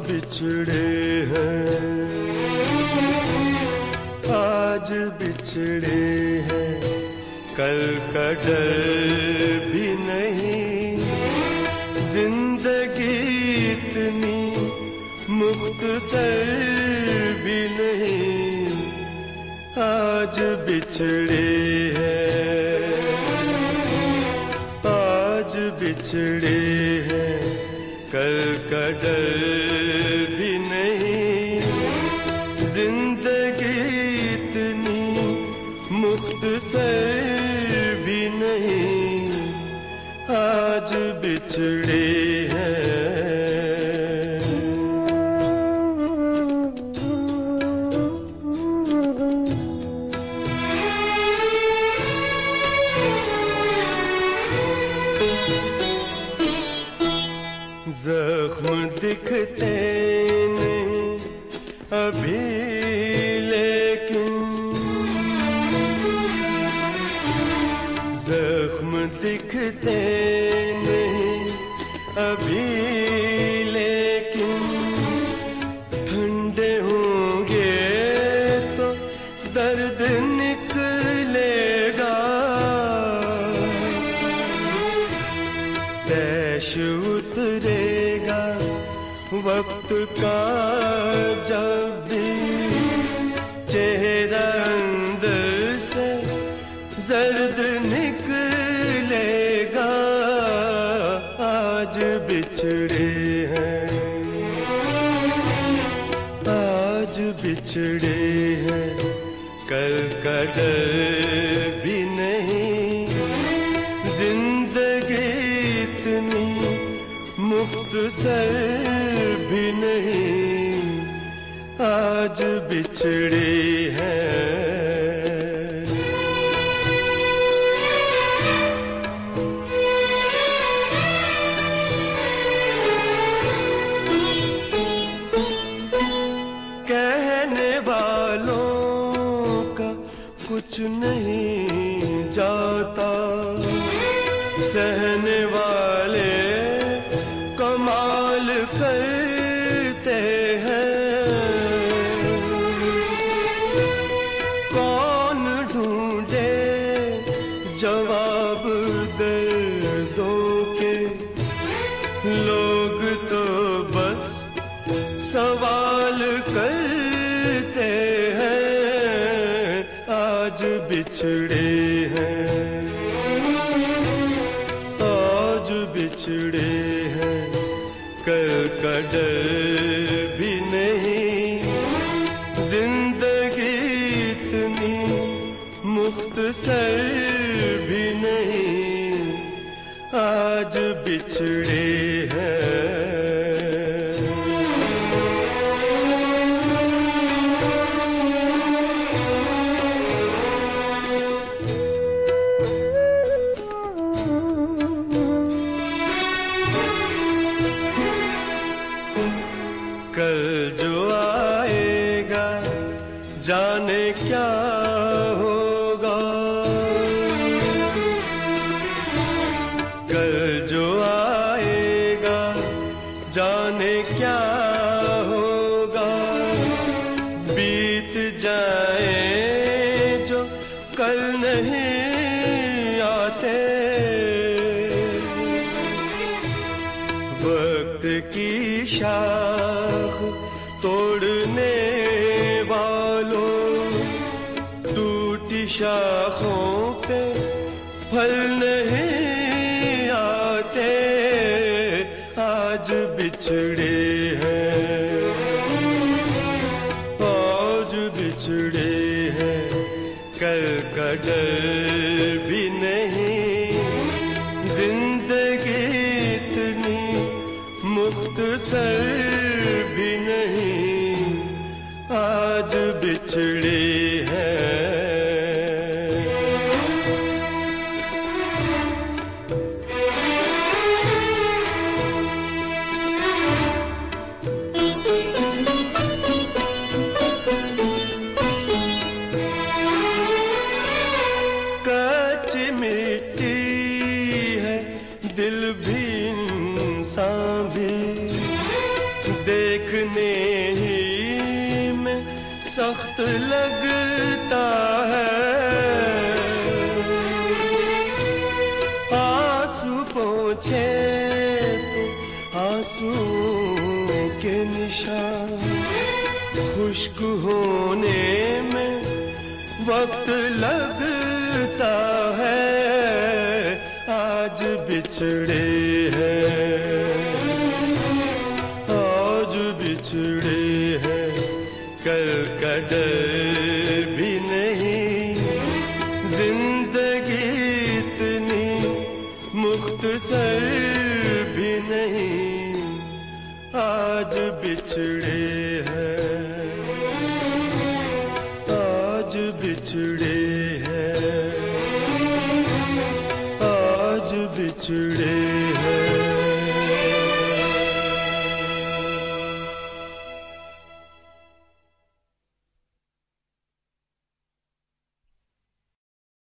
बिछड़े हैं, आज बिछड़े हैं, कल का डर भी नहीं। जिंदगी इतनी मुख्तसर भी नहीं, आज बिछड़े हैं, आज बिछड़े हैं, कल का डर भी नहीं। जिंदगी इतनी मुख्तसर भी नहीं, आज बिछड़े हैं। जख्म दिखते नहीं अभी लेकिन, जख्म दिखते नहीं अभी लेकिन, ठंडे होंगे तो दर्द निकलेगा। तैश उतरेगा वक्त का जब भी, चेहरा अंदर से जर्द निकलेगा। आज बिछड़े हैं, आज बिछड़े हैं, कल का डर भी नहीं। जिंदगी इतनी मुख्तसर भी नहीं, आज बिछड़े हैं। कहने वालों का कुछ नहीं जाता, सहने वाले कमाल करते हैं। कौन ढूंढे जवाब दर्दों के, लोग तो बस सवाल करते हैं। आज बिछड़े हैं, आज बिछड़े हैं, कल का डर भी नहीं। जिंदगी इतनी मुख्तसर भी नहीं, आज बिछड़े हैं। कल जो आएगा जाने क्या होगा, कल जो आएगा जाने क्या होगा। बीत जाए जो कल नहीं आते, वक्त की शाख तोड़ने वालों, टूटी शाखों पे फल नहीं आते। आज बिछड़े हैं, आज बिछड़े हैं, कल का डर भी नहीं। जिंदगी इतनी मुख्तसर भी नहीं, आज बिछड़े हैं। कच्ची मिट्टी है दिल भी इंसान भी, देख लगता है, आंसू पोंछे तो आंसू के निशान, खुश्क होने में वक्त लगता है। आज बिछड़े हैं, आज बिछड़े हैं, कल का डर भी नहीं। जिंदगी इतनी मुख्तसर भी नहीं, आज बिछड़े हैं, आज बिछड़े हैं, आज बिछड़े